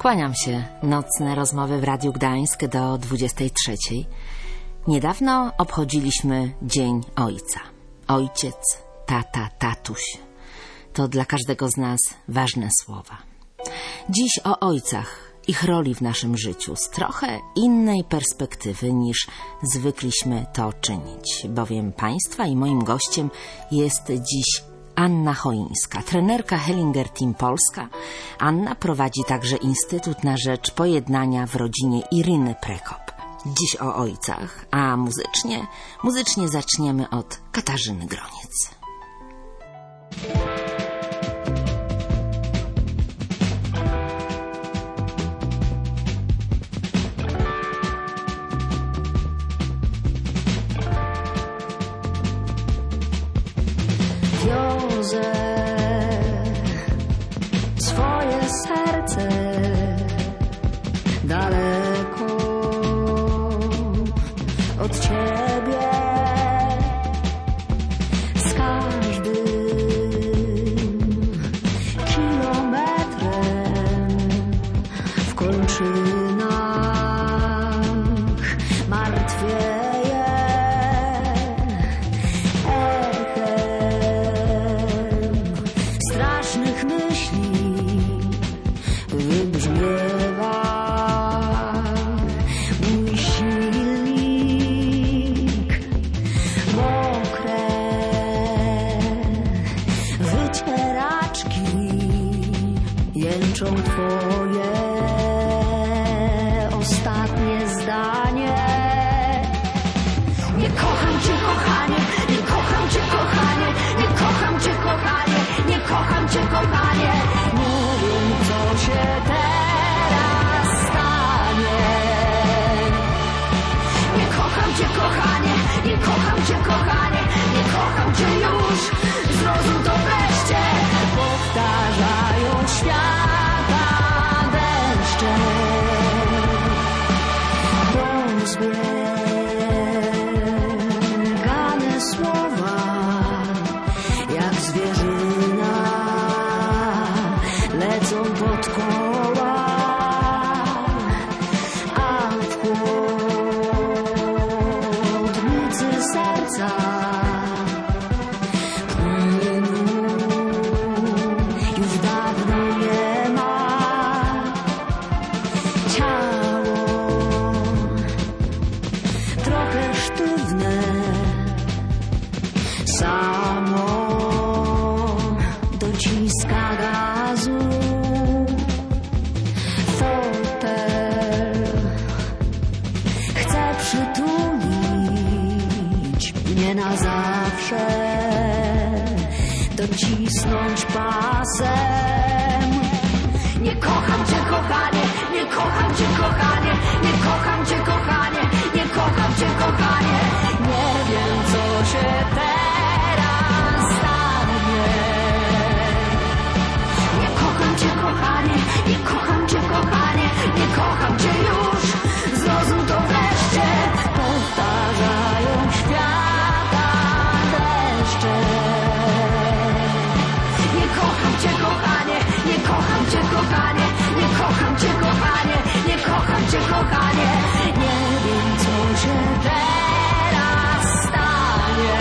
Kłaniam się. Nocne rozmowy w Radiu Gdańsk do 23. Niedawno obchodziliśmy Dzień Ojca. Ojciec, tata, tatuś. To dla każdego z nas ważne słowa. Dziś o ojcach, ich roli w naszym życiu z trochę innej perspektywy niż zwykliśmy to czynić, bowiem Państwa i moim gościem jest dziś Anna Choińska, trenerka Hellinger Team Polska. Anna prowadzi także Instytut na rzecz pojednania w rodzinie Iryny Prekop. Dziś o ojcach, a muzycznie zaczniemy od Katarzyny Groniec. Wiozę swoje serce daleko od Ciebie. Z każdym kilometrem w kończynach martwieje. Strasznych myśli wybrzmiewa mój silnik. Mokre wycieraczki jęczą Twoje ostatnie zdanie. Nie kocham Cię, kochanie, nie kocham Cię, kochanie, nie kocham Cię, kochanie, nie kocham Cię, kochanie. Nie wiem, co się teraz stanie. Nie kocham Cię, kochanie, nie kocham Cię, kochanie, nie kocham Cię już. Zrozum to wreszcie, powtarzają świata deszcze. Rozbiegane słowa jak zwierzyna lecą pod koła, a w chłodnicy serca płynu już dawno nie ma. Ciało trochę sztywne, samo dociska gazu. Fotel chce przytulić mnie na zawsze, docisnąć pasem. Nie kocham Cię, kochanie, nie kocham Cię, kochanie, nie kocham Cię, kochanie, nie kocham Cię, kochanie. Nie wiem, co się teraz stanie. Nie kocham Cię, kochanie, nie kocham Cię, kochanie, nie kocham Cię już. Zrozum to wreszcie, powtarzają świata deszcze. Nie kocham Cię, kochanie, nie kocham Cię, kochanie, nie kocham Cię, kochanie, nie kocham Cię, kochanie. Nie wiem, co się teraz stanie.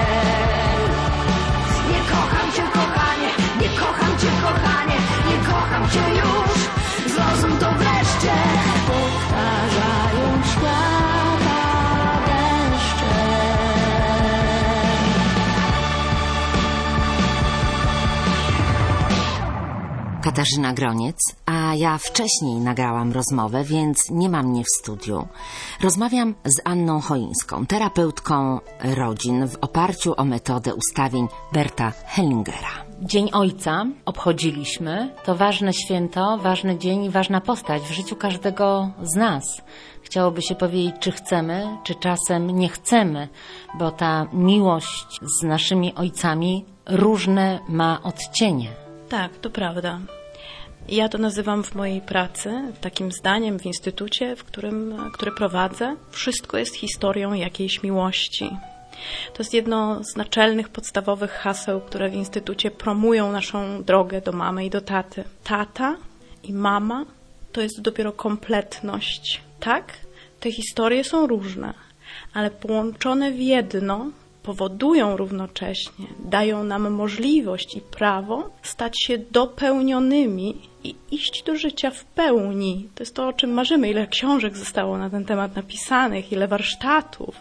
Nie kocham Cię, kochanie, nie kocham Cię, kochanie, nie kocham Cię już. Zrozum to wreszcie, powtarzają świata deszcze. Katarzyna Groniec, a ja wcześniej nagrałam rozmowę, więc nie ma mnie w studiu. Rozmawiam z Anną Choińską, terapeutką rodzin w oparciu o metodę ustawień Berta Hellingera. Dzień Ojca obchodziliśmy. To ważne święto, ważny dzień i ważna postać w życiu każdego z nas. Chciałoby się powiedzieć, czy chcemy, czy czasem nie chcemy, bo ta miłość z naszymi ojcami różne ma odcienie. Tak, to prawda. Ja to nazywam w mojej pracy takim zdaniem w instytucie, który prowadzę. Wszystko jest historią jakiejś miłości. To jest jedno z naczelnych, podstawowych haseł, które w instytucie promują naszą drogę do mamy i do taty. Tata i mama to jest dopiero kompletność. Tak, te historie są różne, ale połączone w jedno powodują równocześnie, dają nam możliwość i prawo stać się dopełnionymi i iść do życia w pełni. To jest to, o czym marzymy. Ile książek zostało na ten temat napisanych, ile warsztatów,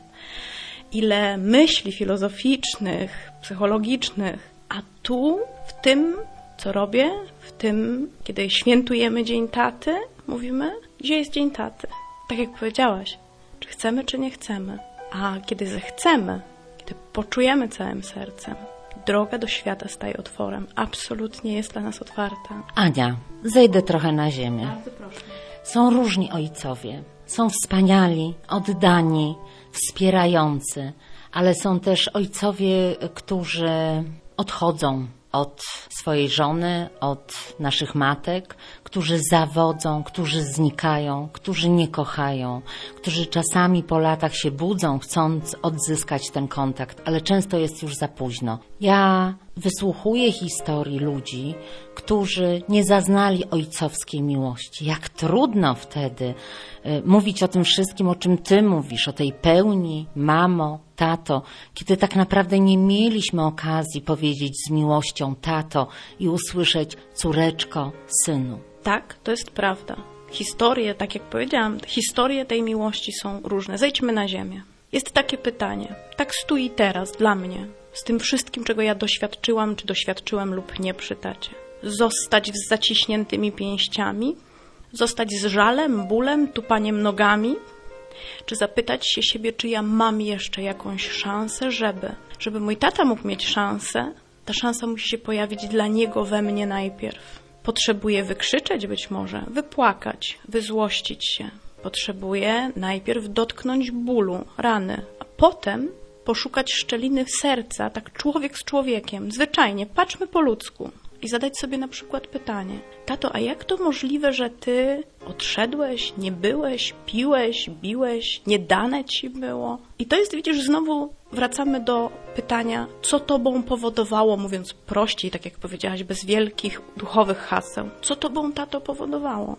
ile myśli filozoficznych, psychologicznych. A tu, w tym, co robię, w tym, kiedy świętujemy Dzień Taty, mówimy, gdzie jest Dzień Taty? Tak jak powiedziałaś, czy chcemy, czy nie chcemy. A kiedy zechcemy, kiedy poczujemy całym sercem, droga do świata staje otworem. Absolutnie jest dla nas otwarta. Ania, zejdę trochę na ziemię. Bardzo proszę. Są różni ojcowie. Są wspaniali, oddani, wspierający, ale są też ojcowie, którzy odchodzą od swojej żony, od naszych matek, którzy zawodzą, którzy znikają, którzy nie kochają, którzy czasami po latach się budzą, chcąc odzyskać ten kontakt, ale często jest już za późno. Ja wysłuchuję historii ludzi, którzy nie zaznali ojcowskiej miłości. Jak trudno wtedy mówić o tym wszystkim, o czym ty mówisz, o tej pełni, mamo, tato, kiedy tak naprawdę nie mieliśmy okazji powiedzieć z miłością tato i usłyszeć córeczko, synu. Tak, to jest prawda. Historie, tak jak powiedziałam, historie tej miłości są różne. Zejdźmy na ziemię. Jest takie pytanie, tak stoi teraz dla mnie, z tym wszystkim, czego ja doświadczyłam, czy doświadczyłem lub nie przy tacie. Zostać z zaciśniętymi pięściami? Zostać z żalem, bólem, tupaniem nogami? Czy zapytać się siebie, czy ja mam jeszcze jakąś szansę, żeby mój tata mógł mieć szansę? Ta szansa musi się pojawić dla niego we mnie najpierw. Potrzebuję wykrzyczeć być może, wypłakać, wyzłościć się. Potrzebuję najpierw dotknąć bólu, rany, a potem poszukać szczeliny w serca, tak człowiek z człowiekiem, zwyczajnie, patrzmy po ludzku i zadać sobie na przykład pytanie: tato, a jak to możliwe, że ty odszedłeś, nie byłeś, piłeś, biłeś, nie dane ci było? I to jest, widzisz, znowu wracamy do pytania, co tobą powodowało, mówiąc prościej, tak jak powiedziałaś, bez wielkich duchowych haseł, co tobą, tato, powodowało?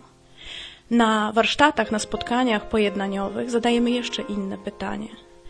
Na warsztatach, na spotkaniach pojednaniowych zadajemy jeszcze inne pytanie.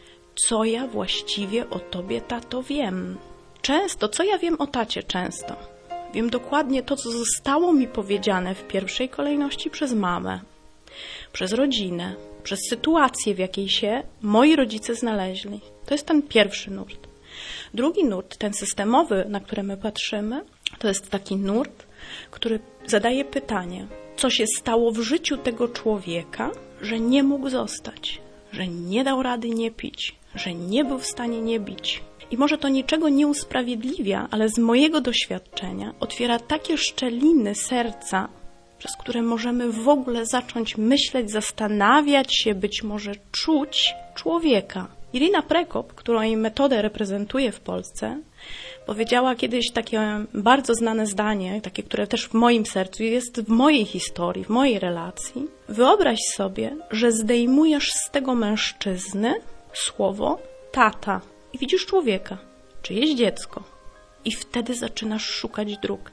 Co ja właściwie o tobie, tato, wiem? Często, co ja wiem o tacie często? Wiem dokładnie to, co zostało mi powiedziane w pierwszej kolejności przez mamę, przez rodzinę, przez sytuację, w jakiej się moi rodzice znaleźli. To jest ten pierwszy nurt. Drugi nurt, ten systemowy, na który my patrzymy, to jest taki nurt, który zadaje pytanie, co się stało w życiu tego człowieka, że nie mógł zostać, że nie dał rady nie pić, że nie był w stanie nie bić. I może to niczego nie usprawiedliwia, ale z mojego doświadczenia otwiera takie szczeliny serca, przez które możemy w ogóle zacząć myśleć, zastanawiać się, być może czuć człowieka. Irina Prekop, której metodę reprezentuje w Polsce, powiedziała kiedyś takie bardzo znane zdanie, takie, które też w moim sercu jest, w mojej historii, w mojej relacji. Wyobraź sobie, że zdejmujesz z tego mężczyzny słowo tata i widzisz człowieka, czyjeś dziecko i wtedy zaczynasz szukać dróg.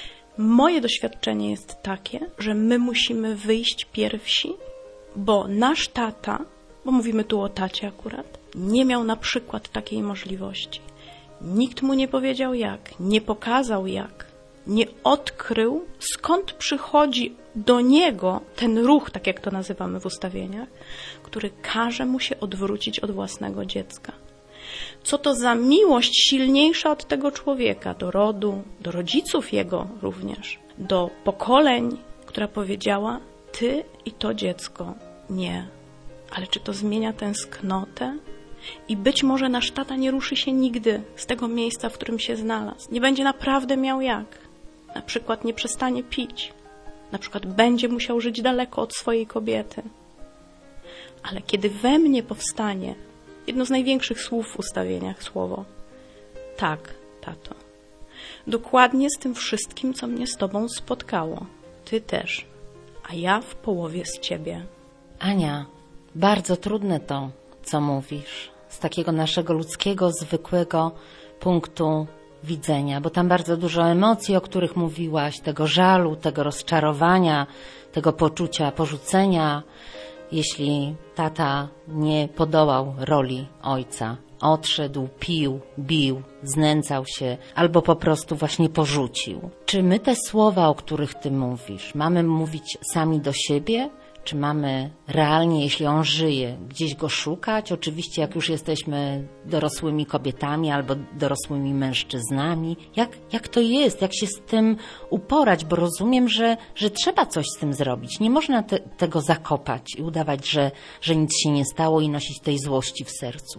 Moje doświadczenie jest takie, że my musimy wyjść pierwsi, bo nasz tata, bo mówimy tu o tacie akurat, nie miał na przykład takiej możliwości. Nikt mu nie powiedział jak, nie pokazał jak, nie odkrył, skąd przychodzi do niego ten ruch, tak jak to nazywamy w ustawieniach, który każe mu się odwrócić od własnego dziecka. Co to za miłość silniejsza od tego człowieka, do rodu, do rodziców jego również, do pokoleń, która powiedziała: ty i to dziecko nie. Ale czy to zmienia tęsknotę? I być może nasz tata nie ruszy się nigdy z tego miejsca, w którym się znalazł. Nie będzie naprawdę miał jak. Na przykład nie przestanie pić. Na przykład będzie musiał żyć daleko od swojej kobiety. Ale kiedy we mnie powstanie jedno z największych słów w ustawieniach, słowo tak, tato. Dokładnie z tym wszystkim, co mnie z tobą spotkało. Ty też. A ja w połowie z ciebie. Ania, bardzo trudne to, co mówisz. Z takiego naszego ludzkiego, zwykłego punktu widzenia, bo tam bardzo dużo emocji, o których mówiłaś, tego żalu, tego rozczarowania, tego poczucia porzucenia, jeśli tata nie podołał roli ojca. Odszedł, pił, bił, znęcał się albo po prostu właśnie porzucił. Czy my te słowa, o których ty mówisz, mamy mówić sami do siebie? Czy mamy realnie, jeśli on żyje, gdzieś go szukać? Oczywiście jak już jesteśmy dorosłymi kobietami albo dorosłymi mężczyznami. Jak to jest? Jak się z tym uporać? Bo rozumiem, że trzeba coś z tym zrobić. Nie można tego zakopać i udawać, że nic się nie stało i nosić tej złości w sercu.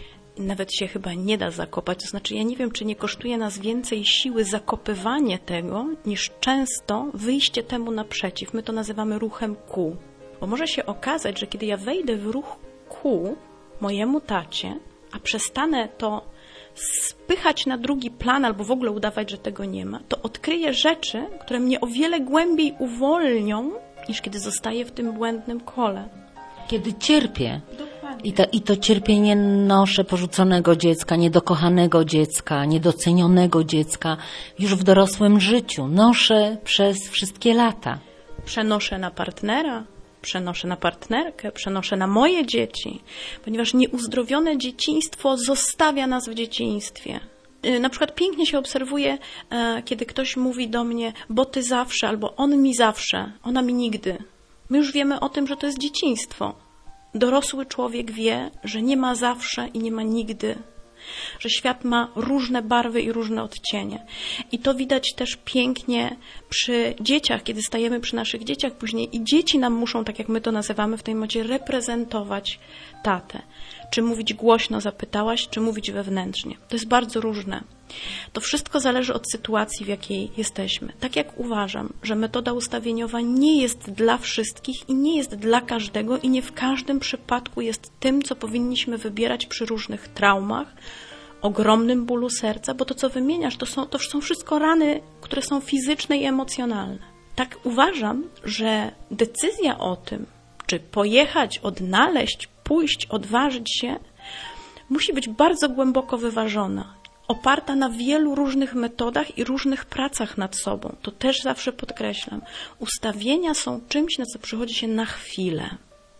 Nawet się chyba nie da zakopać. To znaczy, ja nie wiem, czy nie kosztuje nas więcej siły zakopywanie tego, niż często wyjście temu naprzeciw. My to nazywamy ruchem ku. Bo może się okazać, że kiedy ja wejdę w ruch ku mojemu tacie, a przestanę to spychać na drugi plan albo w ogóle udawać, że tego nie ma, to odkryję rzeczy, które mnie o wiele głębiej uwolnią, niż kiedy zostaję w tym błędnym kole. Kiedy cierpię. I to cierpienie noszę porzuconego dziecka, niedokochanego dziecka, niedocenionego dziecka już w dorosłym życiu. Noszę przez wszystkie lata. Przenoszę na partnera, przenoszę na partnerkę, przenoszę na moje dzieci, ponieważ nieuzdrowione dzieciństwo zostawia nas w dzieciństwie. Na przykład pięknie się obserwuje, kiedy ktoś mówi do mnie, bo ty zawsze, albo on mi zawsze, ona mi nigdy. My już wiemy o tym, że to jest dzieciństwo. Dorosły człowiek wie, że nie ma zawsze i nie ma nigdy, że świat ma różne barwy i różne odcienie. I to widać też pięknie przy dzieciach, kiedy stajemy przy naszych dzieciach później i dzieci nam muszą, tak jak my to nazywamy w tej modzie, reprezentować tatę. Czy mówić głośno, zapytałaś, czy mówić wewnętrznie. To jest bardzo różne. To wszystko zależy od sytuacji, w jakiej jesteśmy. Tak jak uważam, że metoda ustawieniowa nie jest dla wszystkich i nie jest dla każdego i nie w każdym przypadku jest tym, co powinniśmy wybierać przy różnych traumach, ogromnym bólu serca, bo to, co wymieniasz, to są wszystko rany, które są fizyczne i emocjonalne. Tak uważam, że decyzja o tym, czy pojechać, odnaleźć, pójść, odważyć się, musi być bardzo głęboko wyważona, oparta na wielu różnych metodach i różnych pracach nad sobą. To też zawsze podkreślam. Ustawienia są czymś, na co przychodzi się na chwilę.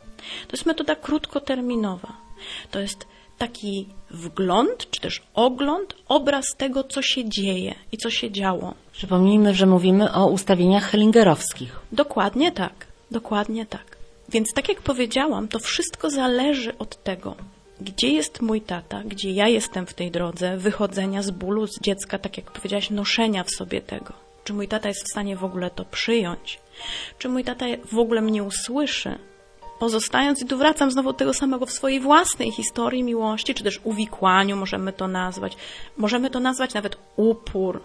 To jest metoda krótkoterminowa. To jest taki wgląd, czy też ogląd, obraz tego, co się dzieje i co się działo. Przypomnijmy, że mówimy o ustawieniach hellingerowskich. Dokładnie tak, dokładnie tak. Więc tak jak powiedziałam, to wszystko zależy od tego, gdzie jest mój tata, gdzie ja jestem w tej drodze wychodzenia z bólu, z dziecka, tak jak powiedziałaś, noszenia w sobie tego. Czy mój tata jest w stanie w ogóle to przyjąć? Czy mój tata w ogóle mnie usłyszy? Pozostając, i tu wracam znowu do tego samego w swojej własnej historii miłości, czy też uwikłaniu możemy to nazwać. Możemy to nazwać nawet upór.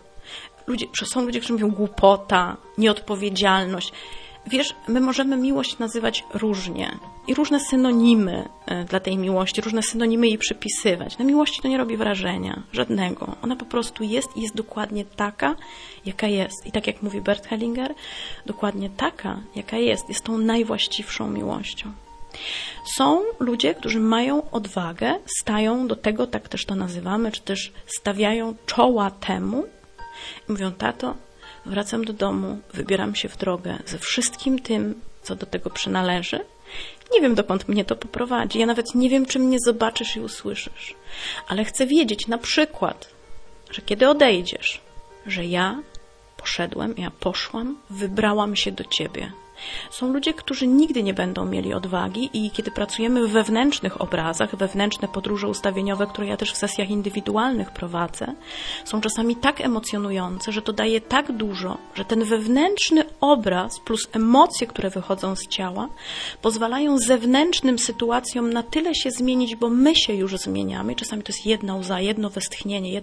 Są ludzie, którzy mówią głupota, nieodpowiedzialność. Wiesz, my możemy miłość nazywać różnie i różne synonimy dla tej miłości, różne synonimy jej przypisywać. Na miłości to nie robi wrażenia, żadnego. Ona po prostu jest i jest dokładnie taka, jaka jest. I tak jak mówi Bert Hellinger, dokładnie taka, jaka jest tą najwłaściwszą miłością. Są ludzie, którzy mają odwagę, stają do tego, tak też to nazywamy, czy też stawiają czoła temu i mówią, tato, wracam do domu, wybieram się w drogę ze wszystkim tym, co do tego przynależy. Nie wiem, dokąd mnie to poprowadzi. Ja nawet nie wiem, czy mnie zobaczysz i usłyszysz. Ale chcę wiedzieć na przykład, że kiedy odejdziesz, że ja poszłam, wybrałam się do Ciebie. Są ludzie, którzy nigdy nie będą mieli odwagi i kiedy pracujemy w wewnętrznych obrazach, wewnętrzne podróże ustawieniowe, które ja też w sesjach indywidualnych prowadzę, są czasami tak emocjonujące, że to daje tak dużo, że ten wewnętrzny obraz plus emocje, które wychodzą z ciała, pozwalają zewnętrznym sytuacjom na tyle się zmienić, bo my się już zmieniamy. I czasami to jest jedna łza, jedno westchnienie,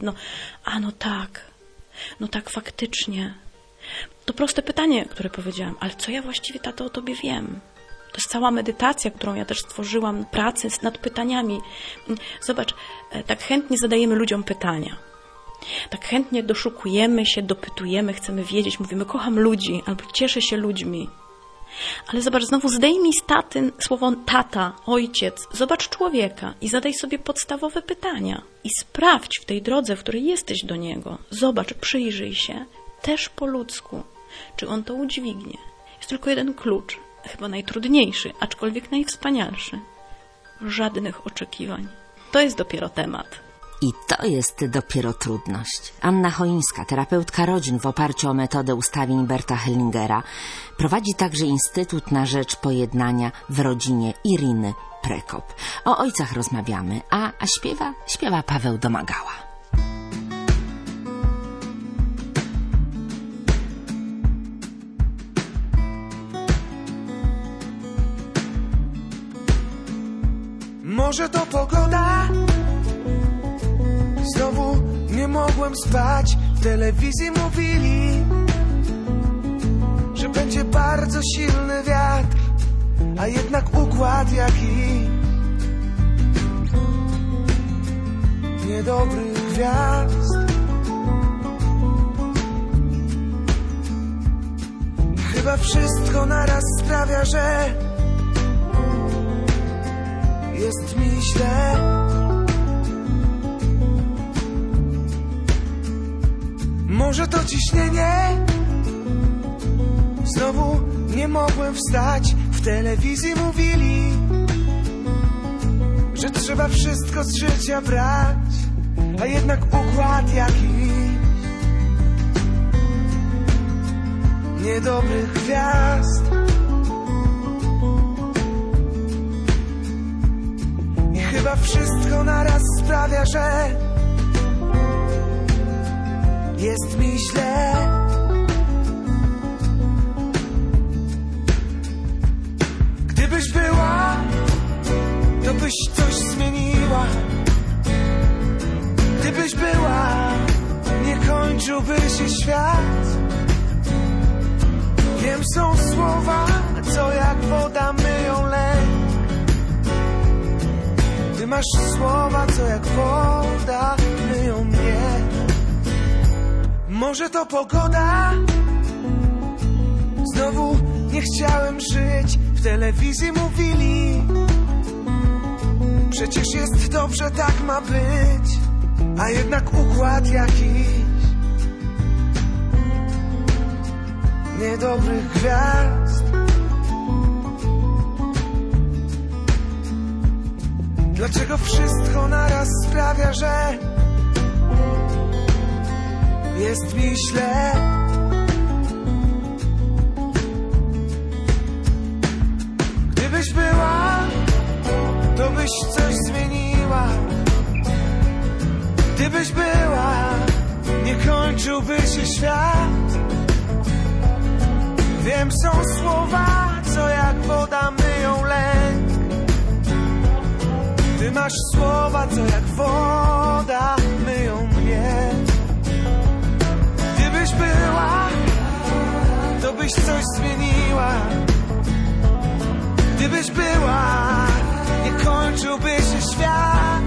no tak faktycznie. To proste pytanie, które powiedziałam, ale co ja właściwie, tato, o Tobie wiem? To jest cała medytacja, którą ja też stworzyłam, pracy nad pytaniami. Zobacz, tak chętnie zadajemy ludziom pytania. Tak chętnie doszukujemy się, dopytujemy, chcemy wiedzieć, mówimy, kocham ludzi, albo cieszę się ludźmi. Ale zobacz, znowu zdejmij z taty słowo tata, ojciec, zobacz człowieka i zadaj sobie podstawowe pytania. I sprawdź w tej drodze, w której jesteś do niego. Zobacz, przyjrzyj się, też po ludzku, czy on to udźwignie. Jest tylko jeden klucz, chyba najtrudniejszy, aczkolwiek najwspanialszy. Żadnych oczekiwań. To jest dopiero temat. I to jest dopiero trudność. Anna Choińska, terapeutka rodzin w oparciu o metodę ustawień Berta Hellingera, prowadzi także Instytut na rzecz pojednania w rodzinie Iriny Prekop. O ojcach rozmawiamy, a śpiewa Paweł Domagała. Może to pogoda? Znowu nie mogłem spać. W telewizji mówili, że będzie bardzo silny wiatr, a jednak układ jaki niedobrych gwiazd. Chyba wszystko naraz sprawia, że jest mi źle. Może to ciśnienie? Znowu nie mogłem wstać. W telewizji mówili, że trzeba wszystko z życia brać, a jednak układ jakiś niedobrych gwiazd. I chyba wszystko naraz sprawia, że jest mi źle. Gdybyś była, to byś coś zmieniła. Gdybyś była, nie kończyłby się świat. Wiem, są słowa, co jak woda myją lęk. Ty masz słowa, co jak woda myją mnie. Może to pogoda? Znowu nie chciałem żyć. W telewizji mówili, przecież jest dobrze, tak ma być, a jednak układ jakiś niedobrych gwiazd. Dlaczego wszystko naraz sprawia, że jest mi źle? Gdybyś była, to byś coś zmieniła. Gdybyś była, nie kończyłby się świat. Wiem, są słowa, co jak woda myją lęk. Ty masz słowa, co jak woda myją mnie. Gdybyś była, to byś coś zmieniła. Gdybyś była, nie kończyłby się świat.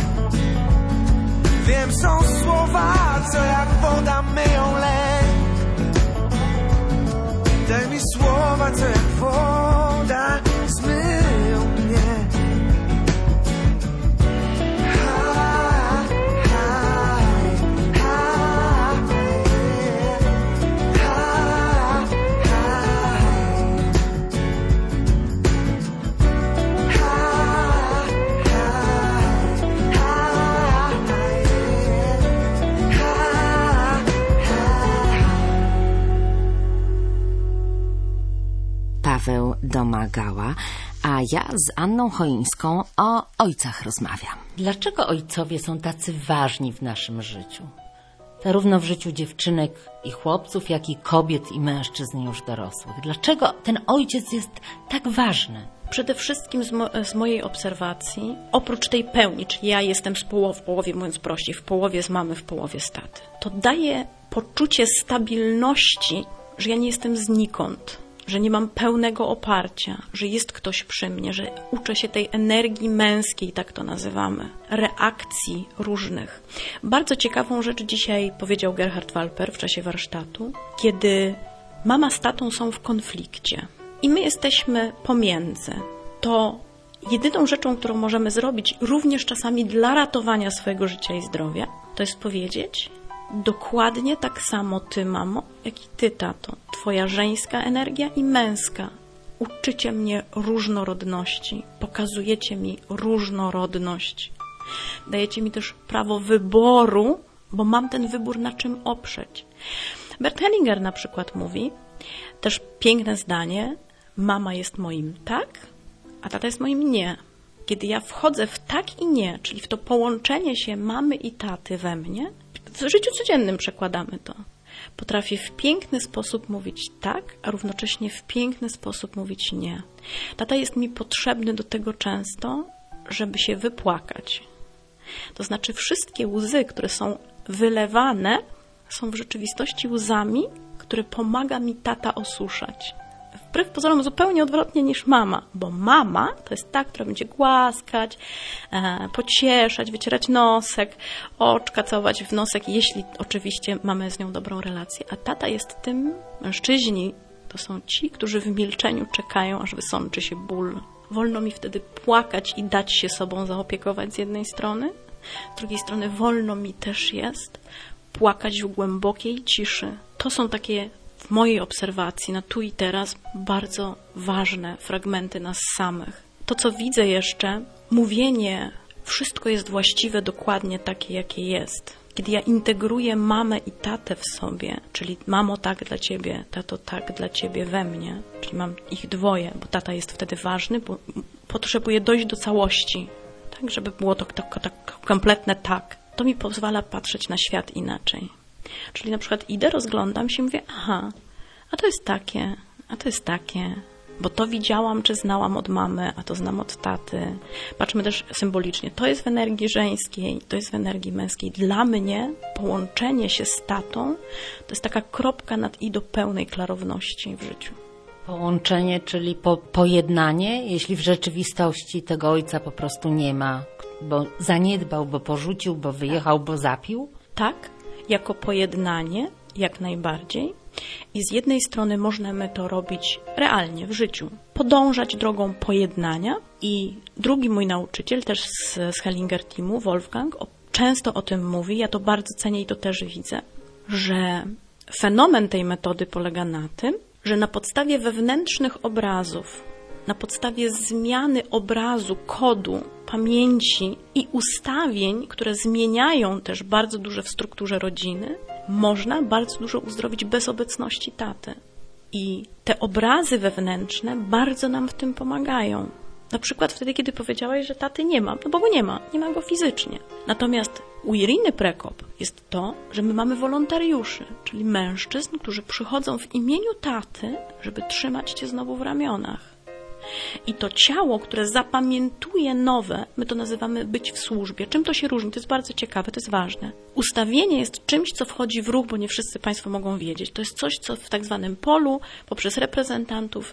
Wiem, są słowa, co jak woda myją lęk. Daj mi słowa, co jak woda zmyją mnie. Paweł Domagała, a ja z Anną Choińską o ojcach rozmawiam. Dlaczego ojcowie są tacy ważni w naszym życiu? Zarówno w życiu dziewczynek i chłopców, jak i kobiet i mężczyzn już dorosłych. Dlaczego ten ojciec jest tak ważny? Przede wszystkim z mojej obserwacji, oprócz tej pełni, czyli ja jestem w połowie, mówiąc prościej, w połowie z mamy, w połowie z taty, to daje poczucie stabilności, że ja nie jestem znikąd, że nie mam pełnego oparcia, że jest ktoś przy mnie, że uczę się tej energii męskiej, tak to nazywamy, reakcji różnych. Bardzo ciekawą rzecz dzisiaj powiedział Gerhard Walper w czasie warsztatu, kiedy mama z tatą są w konflikcie. i my jesteśmy pomiędzy. To jedyną rzeczą, którą możemy zrobić, również czasami dla ratowania swojego życia i zdrowia, to jest powiedzieć: dokładnie tak samo ty, mamo, jak i ty, tato. Twoja żeńska energia i męska. Uczycie mnie różnorodności, pokazujecie mi różnorodność. Dajecie mi też prawo wyboru, bo mam ten wybór na czym oprzeć. Bert Hellinger na przykład mówi, też piękne zdanie: mama jest moim tak, a tata jest moim nie. Kiedy ja wchodzę w tak i nie, czyli w to połączenie się mamy i taty we mnie, w życiu codziennym przekładamy to. Potrafię w piękny sposób mówić tak, a równocześnie w piękny sposób mówić nie. Tata jest mi potrzebny do tego często, żeby się wypłakać. To znaczy wszystkie łzy, które są wylewane, są w rzeczywistości łzami, które pomaga mi tata osuszać. Wbrew pozorom zupełnie odwrotnie niż mama, bo mama to jest ta, która będzie głaskać, pocieszać, wycierać nosek, oczka całować w nosek, jeśli oczywiście mamy z nią dobrą relację. A tata jest tym, mężczyźni to są ci, którzy w milczeniu czekają, aż wysączy się ból. Wolno mi wtedy płakać i dać się sobą zaopiekować z jednej strony, z drugiej strony wolno mi też jest płakać w głębokiej ciszy. To są takie w mojej obserwacji na tu i teraz bardzo ważne fragmenty nas samych. To, co widzę jeszcze, mówienie wszystko jest właściwe dokładnie takie, jakie jest. Kiedy ja integruję mamę i tatę w sobie, czyli mamo tak dla ciebie, tato tak dla ciebie we mnie, czyli mam ich dwoje, bo tata jest wtedy ważny, bo potrzebuję dojść do całości, tak, żeby było to kompletne tak. To mi pozwala patrzeć na świat inaczej. Czyli na przykład idę, rozglądam się i mówię: aha, a to jest takie, a to jest takie, bo to widziałam czy znałam od mamy, a to znam od taty. Patrzmy też symbolicznie, to jest w energii żeńskiej, to jest w energii męskiej. Dla mnie połączenie się z tatą to jest taka kropka nad i do pełnej klarowności w życiu. Połączenie, czyli pojednanie, jeśli w rzeczywistości tego ojca po prostu nie ma, bo zaniedbał, bo porzucił, bo wyjechał, bo zapił? Tak, jako pojednanie, jak najbardziej. I z jednej strony możemy to robić realnie w życiu, podążać drogą pojednania. I drugi mój nauczyciel, też z Hellinger Teamu, Wolfgang, często o tym mówi, ja to bardzo cenię i to też widzę, że fenomen tej metody polega na tym, że na podstawie wewnętrznych obrazów, na podstawie zmiany obrazu, kodu, pamięci i ustawień, które zmieniają też bardzo dużo w strukturze rodziny, można bardzo dużo uzdrowić bez obecności taty. I te obrazy wewnętrzne bardzo nam w tym pomagają. Na przykład wtedy, kiedy powiedziałaś, że taty nie ma, no bo go nie ma go fizycznie. Natomiast u Iriny Prekop jest to, że my mamy wolontariuszy, czyli mężczyzn, którzy przychodzą w imieniu taty, żeby trzymać cię znowu w ramionach. I to ciało, które zapamiętuje nowe, my to nazywamy być w służbie. Czym to się różni? To jest bardzo ciekawe, to jest ważne. Ustawienie jest czymś, co wchodzi w ruch, bo nie wszyscy Państwo mogą wiedzieć. To jest coś, co w tak zwanym polu, poprzez reprezentantów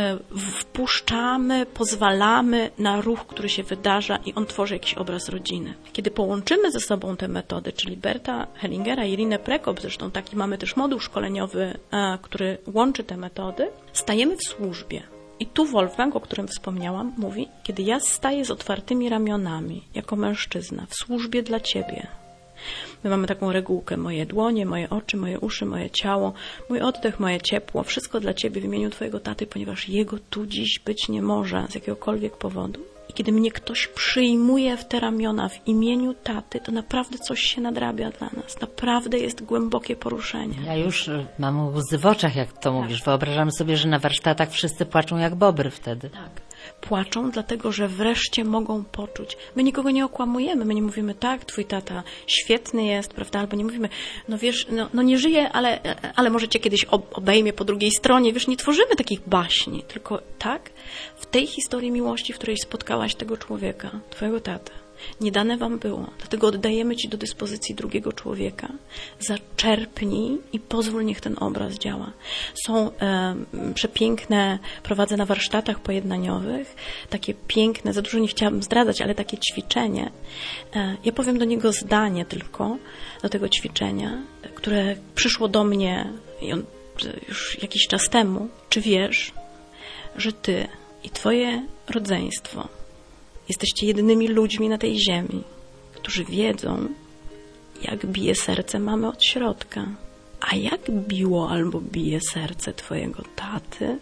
wpuszczamy, pozwalamy na ruch, który się wydarza i on tworzy jakiś obraz rodziny. Kiedy połączymy ze sobą te metody, czyli Berta Hellingera i Irinę Prekop, zresztą taki mamy też moduł szkoleniowy, który łączy te metody, stajemy w służbie. I tu Wolfgang, o którym wspomniałam, mówi: kiedy ja staję z otwartymi ramionami, jako mężczyzna, w służbie dla Ciebie. My mamy taką regułkę: moje dłonie, moje oczy, moje uszy, moje ciało, mój oddech, moje ciepło, wszystko dla Ciebie w imieniu Twojego taty, ponieważ jego tu dziś być nie może z jakiegokolwiek powodu. I kiedy mnie ktoś przyjmuje w te ramiona w imieniu taty, to naprawdę coś się nadrabia dla nas. Naprawdę jest głębokie poruszenie. Ja już mam łzy w oczach, jak to mówisz. Wyobrażam sobie, że na warsztatach wszyscy płaczą jak bobry wtedy. Tak. Płaczą, dlatego że wreszcie mogą poczuć. My nikogo nie okłamujemy, my nie mówimy: tak, twój tata świetny jest, prawda, albo nie mówimy: no wiesz, no nie żyje, ale może cię kiedyś obejmie po drugiej stronie, wiesz, nie tworzymy takich baśni, tylko tak, w tej historii miłości, w której spotkałaś tego człowieka, twojego tatę, nie dane wam było, dlatego oddajemy ci do dyspozycji drugiego człowieka. Zaczerpnij i pozwól, niech ten obraz działa. Są przepiękne, prowadzę na warsztatach pojednaniowych, takie piękne, za dużo nie chciałabym zdradzać, ale takie ćwiczenie. Ja powiem do niego zdanie tylko, do tego ćwiczenia, które przyszło do mnie już jakiś czas temu. Czy wiesz, że ty i twoje rodzeństwo jesteście jedynymi ludźmi na tej ziemi, którzy wiedzą, jak bije serce mamy od środka. A jak biło albo bije serce twojego taty?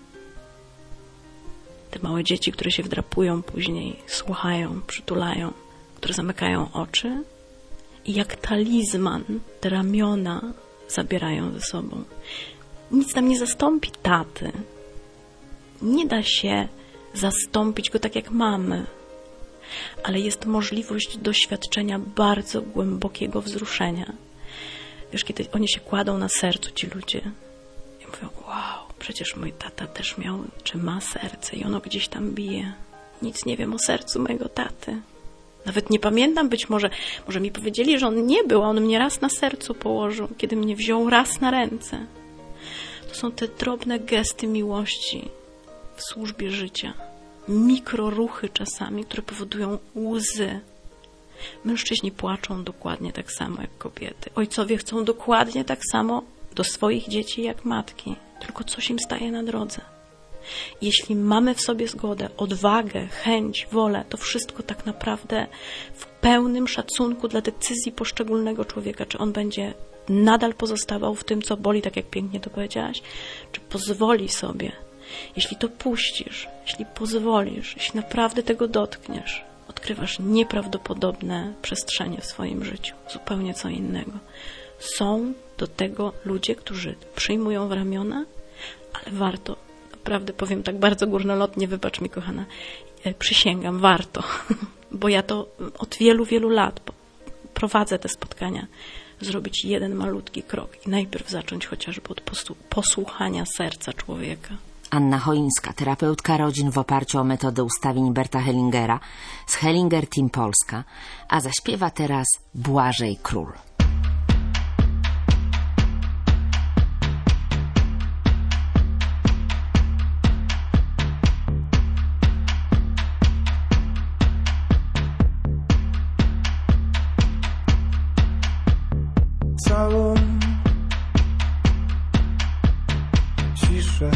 Te małe dzieci, które się wdrapują później, słuchają, przytulają, które zamykają oczy i jak talizman te ramiona zabierają ze sobą. Nic nam nie zastąpi taty. Nie da się zastąpić go tak jak mamy, ale jest możliwość doświadczenia bardzo głębokiego wzruszenia. Wiesz, kiedy oni się kładą na sercu, ci ludzie, i mówią, wow, przecież mój tata też miał, czy ma serce i ono gdzieś tam bije. Nic nie wiem o sercu mojego taty. Nawet nie pamiętam, być może mi powiedzieli, że on nie był, a on mnie raz na sercu położył, kiedy mnie wziął raz na ręce. To są te drobne gesty miłości w służbie życia. Mikroruchy czasami, które powodują łzy. Mężczyźni płaczą dokładnie tak samo jak kobiety. Ojcowie chcą dokładnie tak samo do swoich dzieci jak matki. Tylko coś im staje na drodze. Jeśli mamy w sobie zgodę, odwagę, chęć, wolę, to wszystko tak naprawdę w pełnym szacunku dla decyzji poszczególnego człowieka, czy on będzie nadal pozostawał w tym, co boli, tak jak pięknie to powiedziałaś, czy pozwoli sobie. Jeśli to puścisz, jeśli pozwolisz, jeśli naprawdę tego dotkniesz, odkrywasz nieprawdopodobne przestrzenie w swoim życiu. Zupełnie co innego. Są do tego ludzie, którzy przyjmują w ramiona, ale warto, naprawdę powiem tak bardzo górnolotnie, wybacz mi kochana, przysięgam, warto, bo ja to od wielu, wielu lat prowadzę te spotkania, zrobić jeden malutki krok i najpierw zacząć chociażby od posłuchania serca człowieka. Anna Choińska, terapeutka rodzin w oparciu o metodę ustawień Berta Hellingera z Hellinger Team Polska, a zaśpiewa teraz Błażej Król. Całą ciszę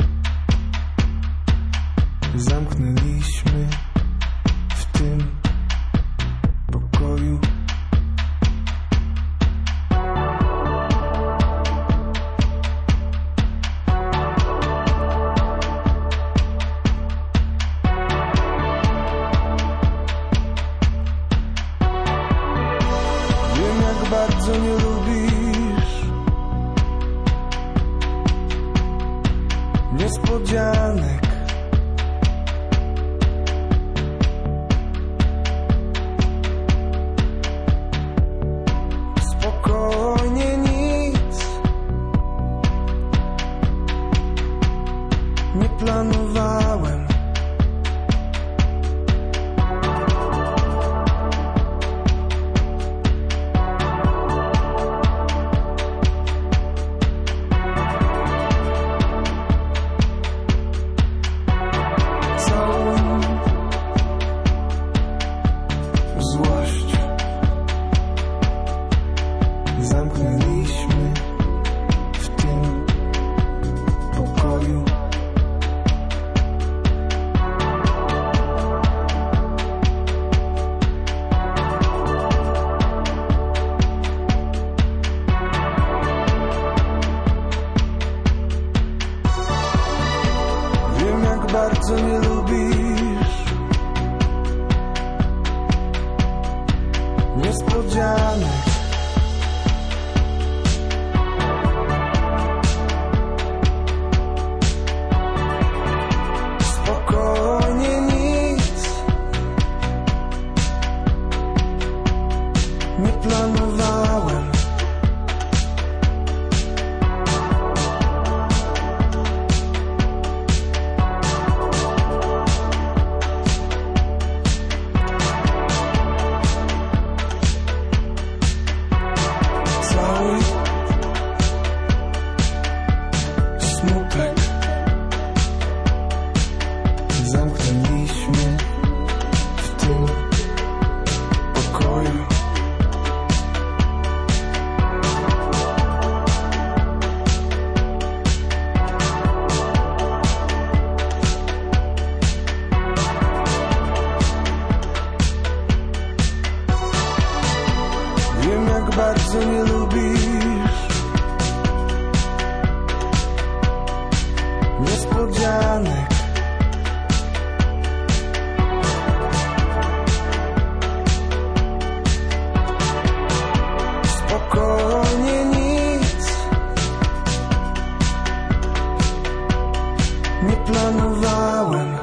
zamknęliśmy w tym pokoju. Wiem, jak bardzo nie lubisz niespodzianek. bardzo nie lubisz niespodzianek. Spokojnie, nic nie planowałem.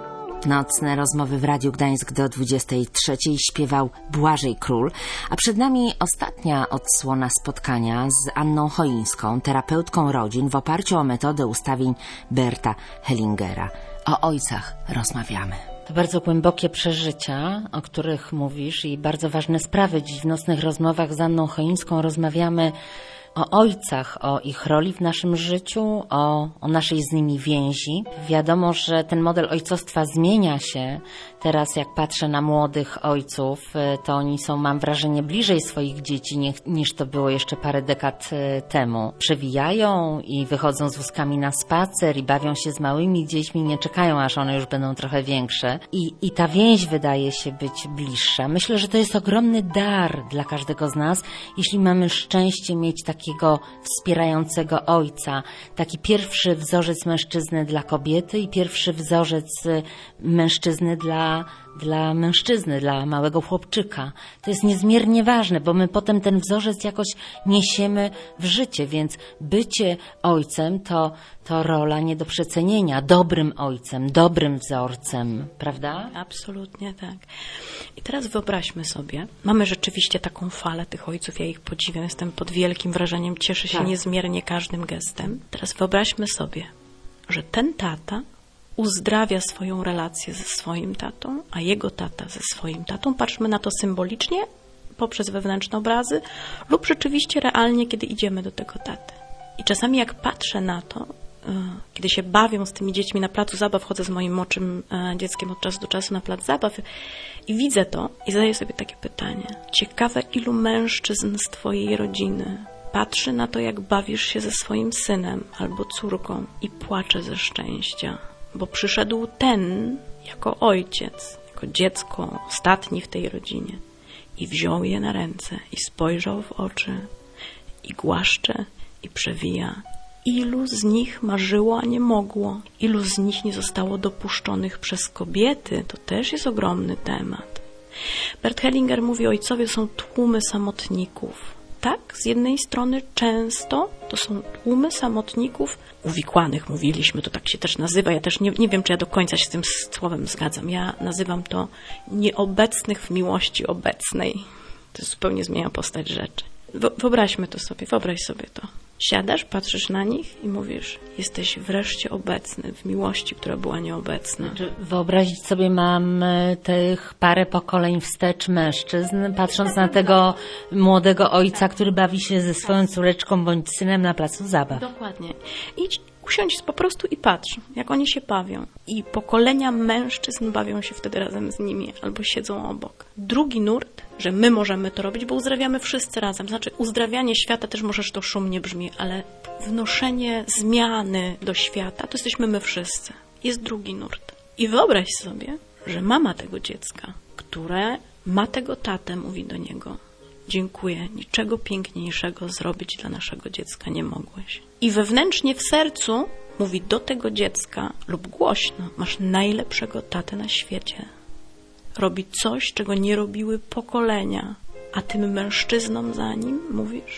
Nocne rozmowy w Radiu Gdańsk do 23 śpiewał Błażej Król, a przed nami ostatnia odsłona spotkania z Anną Choińską, terapeutką rodzin, w oparciu o metodę ustawień Berta Hellingera. O ojcach rozmawiamy. To bardzo głębokie przeżycia, o których mówisz, i bardzo ważne sprawy. Dziś w nocnych rozmowach z Anną Choińską rozmawiamy o ojcach, o ich roli w naszym życiu, o naszej z nimi więzi. Wiadomo, że ten model ojcostwa zmienia się. Teraz jak patrzę na młodych ojców, to oni są, mam wrażenie, bliżej swoich dzieci niż to było jeszcze parę dekad temu. Przewijają i wychodzą z wózkami na spacer i bawią się z małymi dziećmi, nie czekają, aż one już będą trochę większe. I ta więź wydaje się być bliższa. Myślę, że to jest ogromny dar dla każdego z nas, jeśli mamy szczęście mieć takiego wspierającego ojca, taki pierwszy wzorzec mężczyzny dla kobiety i pierwszy wzorzec mężczyzny dla mężczyzny, dla małego chłopczyka. To jest niezmiernie ważne, bo my potem ten wzorzec jakoś niesiemy w życie, więc bycie ojcem to rola nie do przecenienia. Dobrym ojcem, dobrym wzorcem, prawda? Absolutnie tak. I teraz wyobraźmy sobie, mamy rzeczywiście taką falę tych ojców, ja ich podziwiam, jestem pod wielkim wrażeniem, cieszę się niezmiernie każdym gestem. Teraz wyobraźmy sobie, że ten tata uzdrawia swoją relację ze swoim tatą, a jego tata ze swoim tatą. Patrzmy na to symbolicznie, poprzez wewnętrzne obrazy, lub rzeczywiście realnie, kiedy idziemy do tego taty. I czasami jak patrzę na to, kiedy się bawią z tymi dziećmi na placu zabaw, chodzę z moim młodszym dzieckiem od czasu do czasu na plac zabaw i widzę to i zadaję sobie takie pytanie. Ciekawe, ilu mężczyzn z twojej rodziny patrzy na to, jak bawisz się ze swoim synem albo córką i płacze ze szczęścia, bo przyszedł ten jako ojciec, jako dziecko, ostatni w tej rodzinie i wziął je na ręce i spojrzał w oczy i głaszcze i przewija. Ilu z nich marzyło, a nie mogło? Ilu z nich nie zostało dopuszczonych przez kobiety? To też jest ogromny temat. Bert Hellinger mówi, ojcowie są tłumy samotników. Tak, z jednej strony często to są tłumy samotników uwikłanych, mówiliśmy, to tak się też nazywa. Ja też nie wiem, czy ja do końca się z tym słowem zgadzam. Ja nazywam to nieobecnych w miłości obecnej. To zupełnie zmienia postać rzeczy. Wyobraźmy to sobie, wyobraź sobie to. Siadasz, patrzysz na nich i mówisz, jesteś wreszcie obecny w miłości, która była nieobecna. Wyobrazić sobie mam tych parę pokoleń wstecz mężczyzn, patrząc na tego młodego ojca, który bawi się ze swoją córeczką bądź synem na placu zabaw. Dokładnie. Idź, usiądź po prostu i patrz, jak oni się bawią. I pokolenia mężczyzn bawią się wtedy razem z nimi albo siedzą obok. Drugi nurt, że my możemy to robić, bo uzdrawiamy wszyscy razem. Znaczy uzdrawianie świata też może, że to szumnie brzmi, ale wnoszenie zmiany do świata to jesteśmy my wszyscy. Jest drugi nurt. I wyobraź sobie, że mama tego dziecka, które ma tego tatę, mówi do niego: dziękuję, niczego piękniejszego zrobić dla naszego dziecka nie mogłeś. I wewnętrznie w sercu mówi do tego dziecka lub głośno: masz najlepszego tatę na świecie. Robi coś, czego nie robiły pokolenia, a tym mężczyznom za nim mówisz: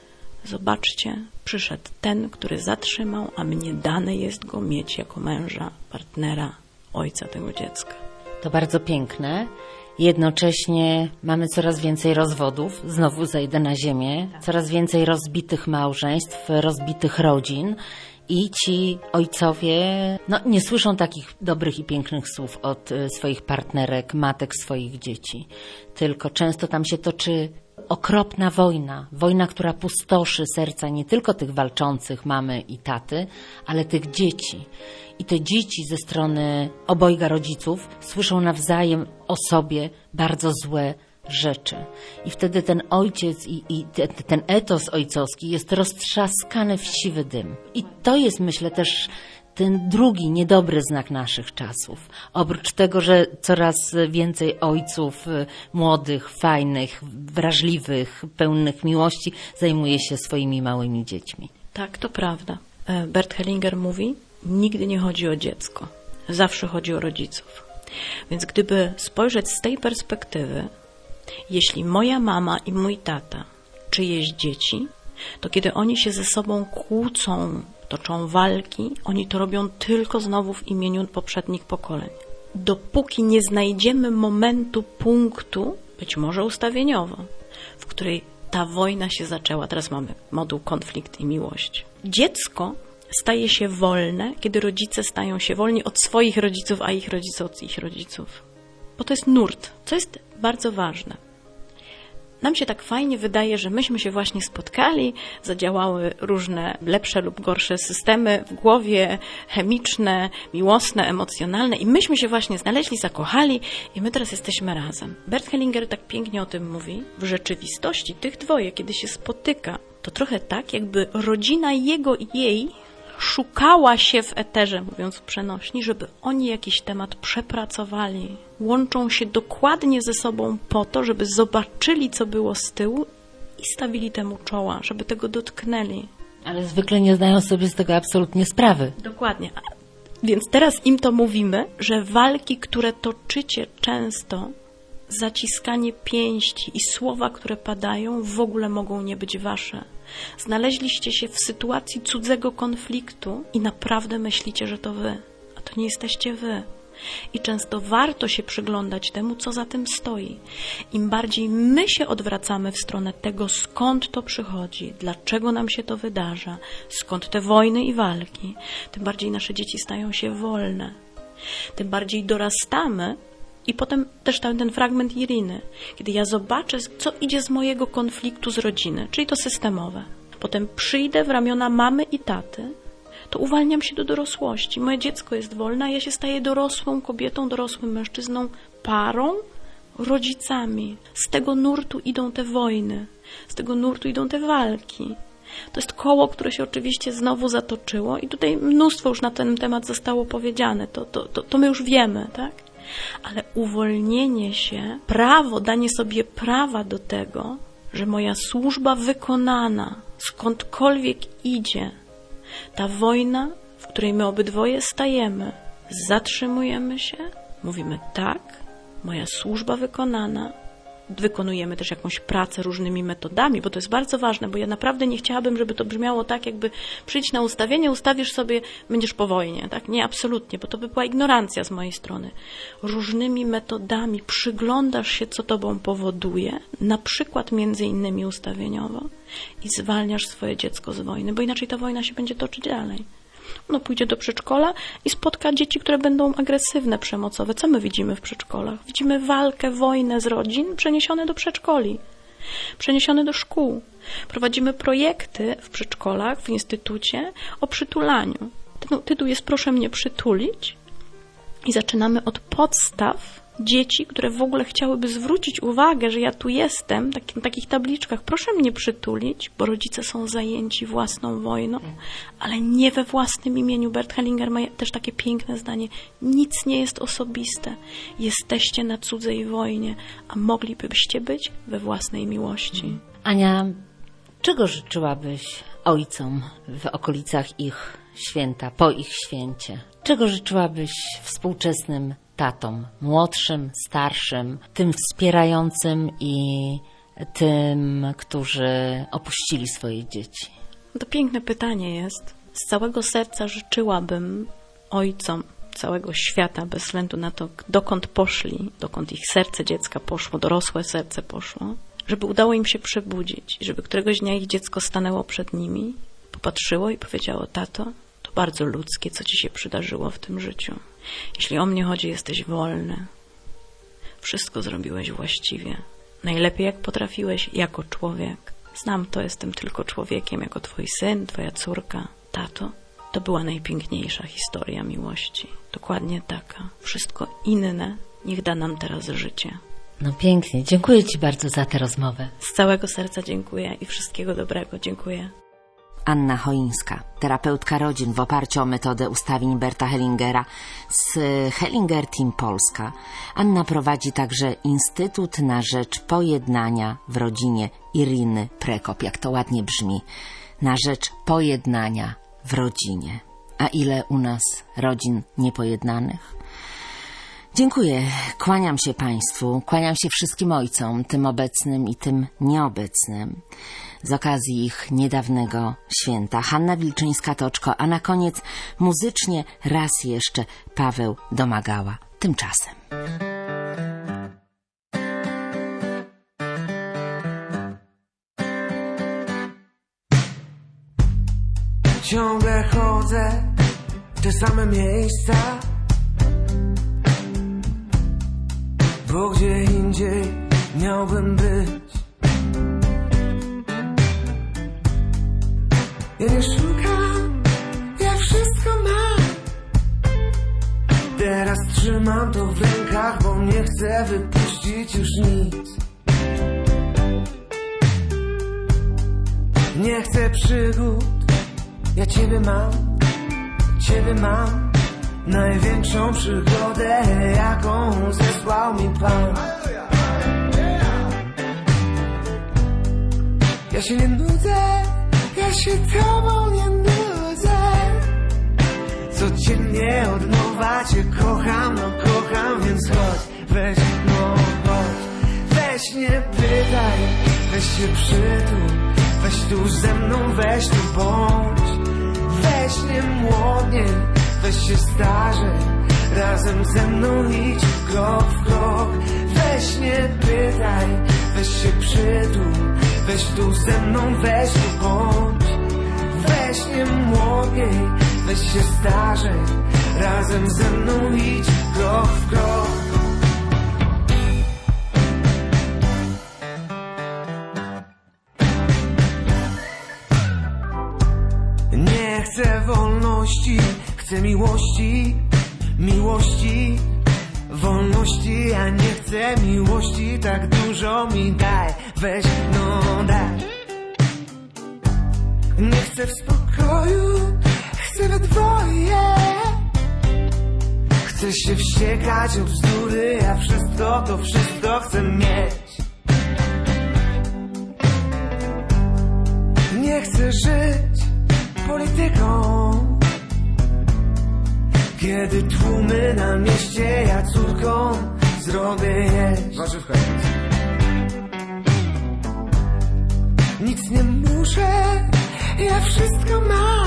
zobaczcie, przyszedł ten, który zatrzymał, a mnie dane jest go mieć jako męża, partnera, ojca tego dziecka. To bardzo piękne. Jednocześnie mamy coraz więcej rozwodów, znowu zejdę na ziemię, coraz więcej rozbitych małżeństw, rozbitych rodzin i ci ojcowie nie słyszą takich dobrych i pięknych słów od swoich partnerek, matek swoich dzieci, tylko często tam się toczy okropna wojna, która pustoszy serca nie tylko tych walczących mamy i taty, ale tych dzieci. I te dzieci ze strony obojga rodziców słyszą nawzajem o sobie bardzo złe rzeczy. I wtedy ten ojciec i ten etos ojcowski jest roztrzaskany w siwy dym. I to jest, myślę, też ten drugi niedobry znak naszych czasów. Oprócz tego, że coraz więcej ojców młodych, fajnych, wrażliwych, pełnych miłości zajmuje się swoimi małymi dziećmi. Tak, to prawda. Bert Hellinger mówi, nigdy nie chodzi o dziecko. Zawsze chodzi o rodziców. Więc gdyby spojrzeć z tej perspektywy, jeśli moja mama i mój tata, czyjeś dzieci, to kiedy oni się ze sobą kłócą, toczą walki, oni to robią tylko znowu w imieniu poprzednich pokoleń. Dopóki nie znajdziemy momentu, punktu, być może ustawieniowo, w której ta wojna się zaczęła, teraz mamy moduł konflikt i miłość. Dziecko staje się wolne, kiedy rodzice stają się wolni od swoich rodziców, a ich rodzice od ich rodziców. Bo to jest nurt, co jest bardzo ważne. Nam się tak fajnie wydaje, że myśmy się właśnie spotkali, zadziałały różne lepsze lub gorsze systemy w głowie, chemiczne, miłosne, emocjonalne i myśmy się właśnie znaleźli, zakochali i my teraz jesteśmy razem. Bert Hellinger tak pięknie o tym mówi. W rzeczywistości tych dwoje, kiedy się spotyka, to trochę tak, jakby rodzina jego i jej szukała się w eterze, mówiąc w przenośni, żeby oni jakiś temat przepracowali. Łączą się dokładnie ze sobą po to, żeby zobaczyli, co było z tyłu i stawili temu czoła, żeby tego dotknęli. Ale zwykle nie zdają sobie z tego absolutnie sprawy. Dokładnie. Więc teraz im to mówimy, że walki, które toczycie często, zaciskanie pięści i słowa, które padają, w ogóle mogą nie być wasze. Znaleźliście się w sytuacji cudzego konfliktu i naprawdę myślicie, że to wy, a to nie jesteście wy. I często warto się przyglądać temu, co za tym stoi. Im bardziej my się odwracamy w stronę tego, skąd to przychodzi, dlaczego nam się to wydarza, skąd te wojny i walki, tym bardziej nasze dzieci stają się wolne. Tym bardziej dorastamy. I potem też ten fragment Iriny, kiedy ja zobaczę, co idzie z mojego konfliktu z rodziny, czyli to systemowe. Potem przyjdę w ramiona mamy i taty, to uwalniam się do dorosłości. Moje dziecko jest wolne, a ja się staję dorosłą kobietą, dorosłym mężczyzną, parą, rodzicami. Z tego nurtu idą te wojny, z tego nurtu idą te walki. To jest koło, które się oczywiście znowu zatoczyło i tutaj mnóstwo już na ten temat zostało powiedziane. To my już wiemy, tak? Ale uwolnienie się, prawo, danie sobie prawa do tego, że moja służba wykonana, skądkolwiek idzie, ta wojna, w której my obydwoje stajemy, zatrzymujemy się, mówimy tak, moja służba wykonana, wykonujemy też jakąś pracę różnymi metodami, bo to jest bardzo ważne, bo ja naprawdę nie chciałabym, żeby to brzmiało tak, jakby przyjdź na ustawienie, ustawisz sobie, będziesz po wojnie, tak? Nie, absolutnie, bo to by była ignorancja z mojej strony. Różnymi metodami przyglądasz się, co tobą powoduje, na przykład między innymi ustawieniowo i zwalniasz swoje dziecko z wojny, bo inaczej ta wojna się będzie toczyć dalej. Ono pójdzie do przedszkola i spotka dzieci, które będą agresywne, przemocowe. Co my widzimy w przedszkolach? Widzimy walkę, wojnę z rodzin przeniesione do przedszkoli, przeniesione do szkół. Prowadzimy projekty w przedszkolach, w instytucie o przytulaniu. Tytuł jest Proszę mnie przytulić i zaczynamy od podstaw dzieci, które w ogóle chciałyby zwrócić uwagę, że ja tu jestem, na takich tabliczkach, proszę mnie przytulić, bo rodzice są zajęci własną wojną, ale nie we własnym imieniu. Bert Hellinger ma też takie piękne zdanie, nic nie jest osobiste, jesteście na cudzej wojnie, a moglibyście być we własnej miłości. Ania, czego życzyłabyś ojcom w okolicach ich święta, po ich święcie? Czego życzyłabyś współczesnym tatom, młodszym, starszym, tym wspierającym i tym, którzy opuścili swoje dzieci? To piękne pytanie jest. Z całego serca życzyłabym ojcom całego świata, bez względu na to, dokąd poszli, dokąd ich serce dziecka poszło, dorosłe serce poszło, żeby udało im się przebudzić, żeby któregoś dnia ich dziecko stanęło przed nimi, popatrzyło i powiedziało, tato, to bardzo ludzkie, co ci się przydarzyło w tym życiu. Jeśli o mnie chodzi, jesteś wolny. Wszystko zrobiłeś właściwie. Najlepiej jak potrafiłeś jako człowiek. Znam to, jestem tylko człowiekiem, jako twój syn, twoja córka. Tato, to była najpiękniejsza historia miłości. Dokładnie taka. Wszystko inne niech da nam teraz życie. No pięknie. Dziękuję ci bardzo za tę rozmowę. Z całego serca dziękuję i wszystkiego dobrego. Dziękuję. Anna Choińska, terapeutka rodzin w oparciu o metodę ustawień Berta Hellingera z Hellinger Team Polska. Anna prowadzi także Instytut na rzecz pojednania w rodzinie Iriny Prekop. Jak to ładnie brzmi. Na rzecz pojednania w rodzinie. A ile u nas rodzin niepojednanych? Dziękuję, kłaniam się Państwu, kłaniam się wszystkim ojcom, tym obecnym i tym nieobecnym, z okazji ich niedawnego święta. Hanna Wilczyńska-Toczko, a na koniec muzycznie raz jeszcze Paweł Domagała. Tymczasem. Ciągle chodzę w te same miejsca, bo gdzie indziej miałbym być. Ja nie szukam, ja wszystko mam. Teraz trzymam to w rękach, bo nie chcę wypuścić już nic. Nie chcę przygód, ja Ciebie mam, największą przygodę, jaką zesłał mi Pan. Ja się nie nudzę, ja się Tobą nie nudzę. Codziennie od nowa Cię kocham, no kocham, więc chodź, weź, no chodź. Weź nie pytaj, weź się przytul, weź tu ze mną, weź tu bądź. Weź nie młodnie, weź się starzej, razem ze mną idź krok w krok. Weź nie pytaj, weź się przytul, weź tu ze mną, weź tu bądź. Weź nie młodnie, weź się starzej, razem ze mną idź krok w krok. Nie chcę wolności, chcę miłości, miłości, wolności. A nie chcę miłości, tak dużo mi daj, weź, no daj. Nie chcę w spokoju, chcę we dwoje. Chcę się wściekać o bzdury, a to wszystko chcę mieć. Nie chcę żyć polityką, kiedy tłumy na mieście, ja córką zrobię jeść. Warzywka. Nic nie muszę, ja wszystko mam,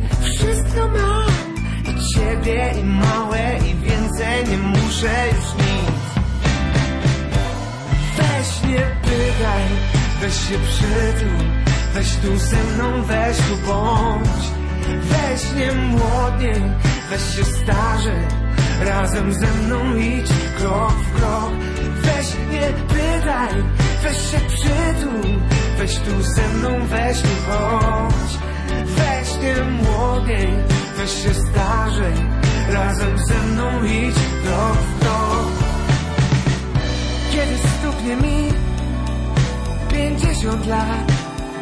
i Ciebie, i małe, i więcej nie muszę już nic. Weź nie pytaj, weź się przytul, weź tu ze mną, weź tu bądź. Weź nie młodniej, weź się starzej, razem ze mną idź krok w krok. Weź nie pytaj, weź się przytul, weź tu ze mną, weź tu chodź. Weź nie młodniej, weź się starzej, razem ze mną idź krok w krok. Kiedy stuknie mi 50 lat,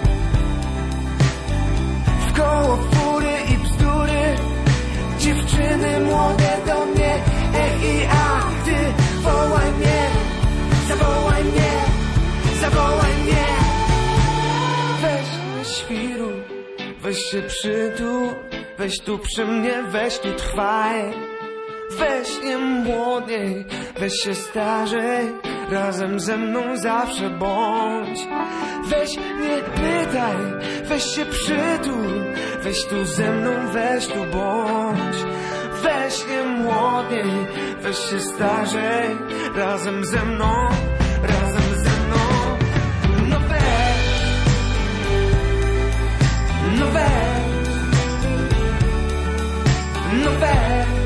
koło fury i bzdury, dziewczyny młode do mnie, i a ty wołaj mnie, zawołaj mnie, zawołaj mnie. Weź nie świruj, weź się przytul, weź tu przy mnie, weź tu trwaj. Weź nie młodniej, weź się starzej, razem ze mną zawsze bądź. Weź nie pytaj, weź się przytul, weź tu ze mną, weź tu bądź. Weź nie młodniej, weź się starzej, razem ze mną, razem ze mną. No weź, no weź, no weź.